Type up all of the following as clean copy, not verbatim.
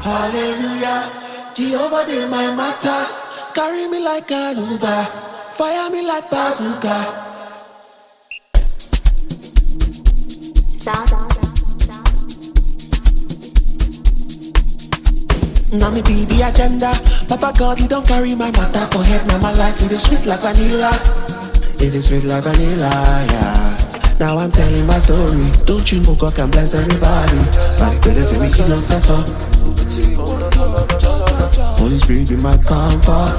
Hallelujah, Jehovah dey my matter. Carry me like an Uber, fire me like bazooka. Now me be the agenda. Papa God, he don't carry my matter for head. Now my life it is sweet like vanilla. It is sweet like vanilla, yeah. Now I'm telling my story. Don't you know God can bless anybody? Fight better to me, kill and fess up. Holy Spirit be my comfort.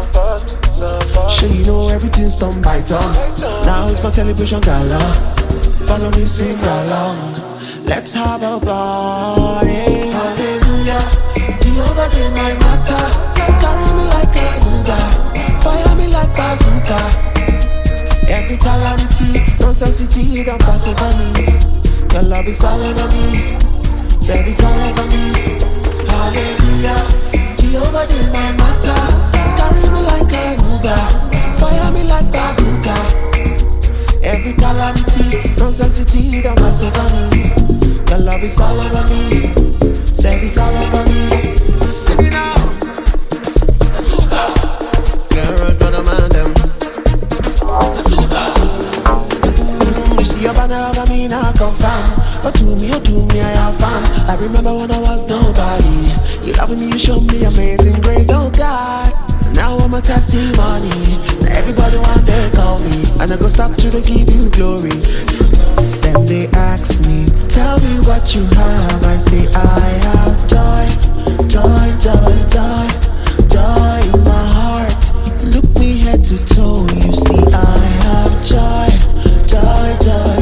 Sure you know everything's done by tongue. Now it's my celebration gala. Follow me, sing along. Let's have a party. Hallelujah, Jehovah dey my matter. Carry me like a Uber, fire me like bazooka. Every calamity, no sensitivity, don't pass over me. Your love is all over me, say it's all over me. Hallelujah, Jehovah dey my matter. Carry me like a Uber, fire me like bazooka. Every calamity, no sensitivity, don't pass over me. Your love is all over me, say it's all over me. Sing it now. Bazooka. Girl, gonna man them. Bazooka. You see your banner over me now, confirm. But to me, I have fun. I remember when I was nobody. You loving me, you showed me amazing grace, oh God. Now I'm a testimony. Now everybody want to call me, and I go stop to the give you glory. Then they ask me, tell me what you have. I say I have joy, joy, joy, joy, joy in my heart. Look me head to toe, you see I have joy, joy, joy,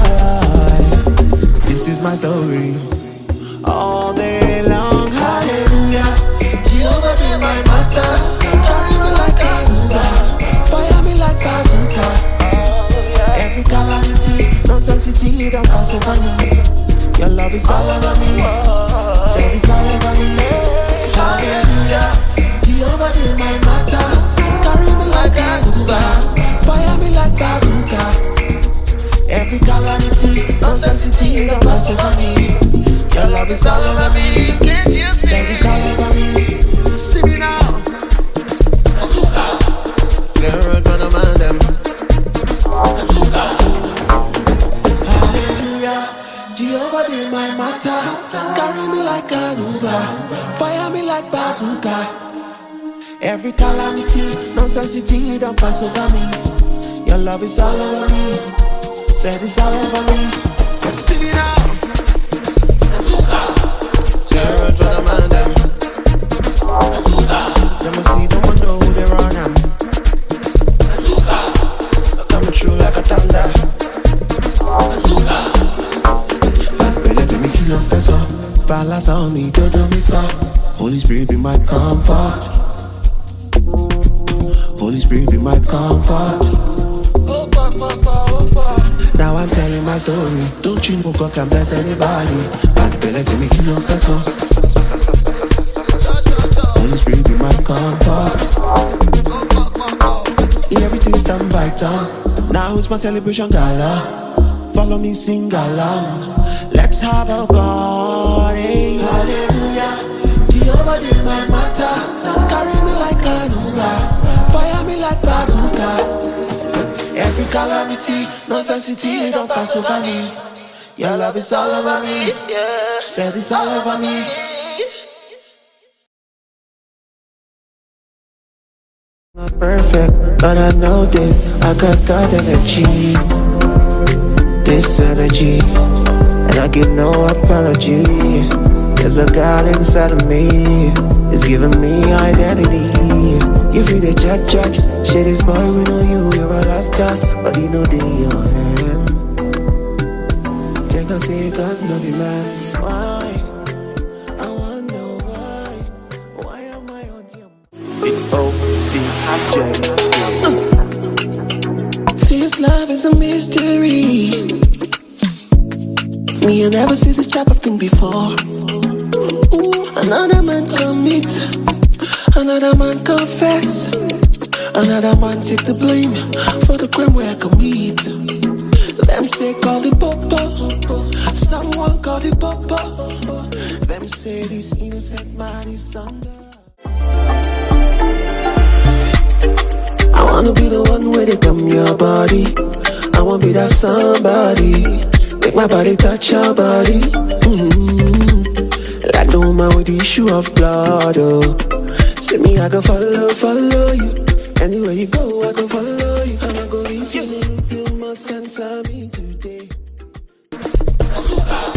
joy. This is my story, all day long. Hallelujah, Jehovah dey my matter. Carry me like a Uber, fire me like bazooka. Every calamity, no sensitivity, don't pass over me. Your love is all over me, say it's all over me. Hallelujah, Jehovah dey my matter. Carry me like a Uber, fire me like bazooka. Every calamity, no sensitivity, don't pass over me. Your love is all over me, can't you see? Say it's all over me. See me now. Bazooka. Girl, gonna man them. Bazooka. Hallelujah, Jehovah dey my matter. Carry me like an Uber, fire me like bazooka. Every calamity, no sensitivity, don't pass over me. Your love is all over me, say it's all over me. See me now. Bazooka. Girl, gonna man them. Bazooka. Them will see, don't know who they run them. Bazooka. Coming through like a thunder. Bazooka. Let me kill your face up. Balance on me, don't do me so. Holy Spirit be my comfort. Holy Spirit be my comfort. Now I'm telling my story. Don't you know God can bless anybody? But let me kill your face up. Holy Spirit be my comfort. Everything's done by tongue. Now it's my celebration gala. Follow me, sing along. Let's have a party. Hallelujah, Jehovah dey my matter. Carry me like an Uber, fire me like bazooka. Every calamity, no sensitivity, don't pass over me. Your love is all over me, yeah. Say this all over me. Not perfect, but I know this. I got God energy, this energy, and I give no apology. There's a God inside of me, it's giving me identity. You feel the check, shit is boy, we know you're a last cast, but you know they on him. Check and say God no be man. Why? I wonder why am I on him? It's ODJ. This love is a mystery. Me, I never see this type of thing before. Ooh, another man commit, another man confess, another man take the blame for the crime where I commit. Them say call it popo, someone call it popo. Them say say this innocent man is under. I wanna be the one where they come your body. I wanna be that somebody. Make my body touch your body. Like no man with the issue of blood, oh. See me, I go follow you. Anywhere you go, I go follow you. And I go leave you. You must answer me today.